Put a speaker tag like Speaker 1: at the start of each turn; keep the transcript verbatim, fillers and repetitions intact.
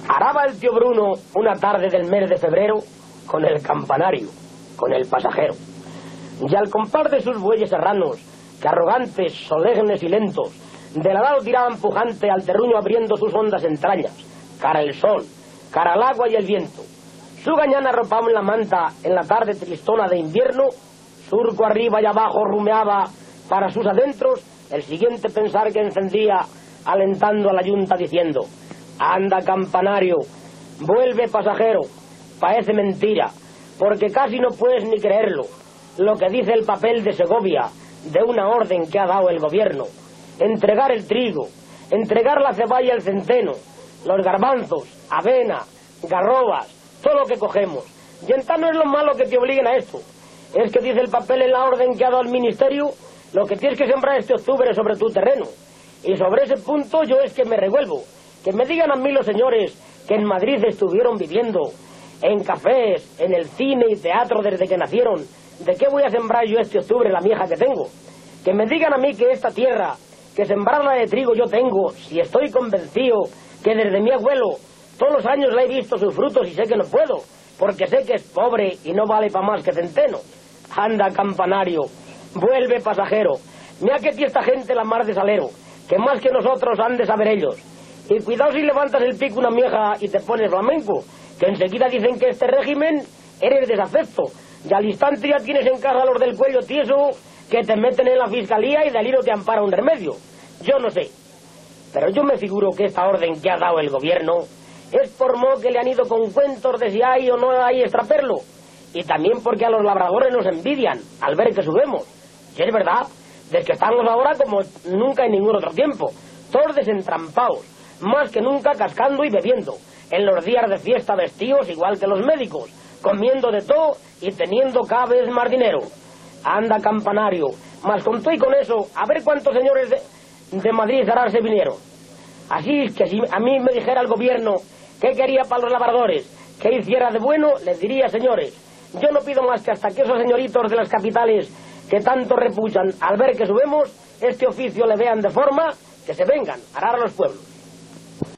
Speaker 1: Araba el tío Bruno una tarde del mes de febrero con el campanario, con el pasajero. Y al compás de sus bueyes serranos, que arrogantes, solemnes y lentos, de la lado tiraban pujante al terruño abriendo sus hondas entrañas, cara el sol, cara al agua y el viento. Su gañana arropado en la manta en la tarde tristona de invierno, surco arriba y abajo rumeaba para sus adentros el siguiente pensar que encendía, alentando a la yunta diciendo: anda campanario, vuelve pasajero, parece mentira, porque casi no puedes ni creerlo, lo que dice el papel de Segovia, de una orden que ha dado el gobierno: entregar el trigo, entregar la ceballa y el centeno, los garbanzos, avena, garrobas, todo lo que cogemos. Y entonces no es lo malo que te obliguen a esto, es que dice el papel en la orden que ha dado el ministerio lo que tienes que sembrar este octubre sobre tu terreno. Y sobre ese punto yo es que me revuelvo. Que me digan a mí los señores que en Madrid estuvieron viviendo, en cafés, en el cine y teatro desde que nacieron, ¿de qué voy a sembrar yo este octubre la mieja que tengo? Que me digan a mí que esta tierra, que sembrarla de trigo yo tengo, si estoy convencido que desde mi abuelo todos los años la he visto sus frutos y sé que no puedo, porque sé que es pobre y no vale para más que centeno. Anda campanario, vuelve pasajero, mira que ti esta gente la mar de salero, que más que nosotros han de saber ellos. Y cuidado si levantas el pico una mieja y te pones flamenco, que enseguida dicen que este régimen eres desafecto, y al instante ya tienes en casa a los del cuello tieso que te meten en la fiscalía y de allí no te ampara un remedio. Yo no sé, pero yo me figuro que esta orden que ha dado el gobierno es por modo que le han ido con cuentos de si hay o no hay extraperlo, y también porque a los labradores nos envidian al ver que subemos. Y es verdad, desde que estamos ahora como nunca en ningún otro tiempo, todos desentrampados, más que nunca cascando y bebiendo, en los días de fiesta vestidos igual que los médicos, comiendo de todo y teniendo cada vez más dinero. Anda campanario, más con todo y con eso, a ver cuántos señores de, de Madrid ahora se vinieron. Así que si a mí me dijera el gobierno qué quería para los labradores, qué hiciera de bueno, les diría: señores, yo no pido más que hasta que esos señoritos de las capitales que tanto repuchan al ver que subemos este oficio le vean de forma que se vengan a arar a los pueblos.